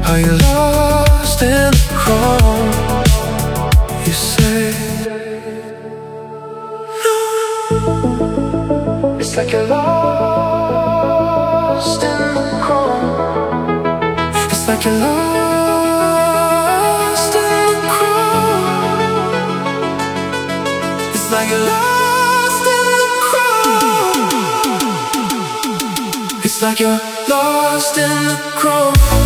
Are you lost in the crowd? You say no. It's like you're lost in the crowd. It's like you're lost in the crowd. It's like you're lost in the crowd. It's like you're lost in the crowd.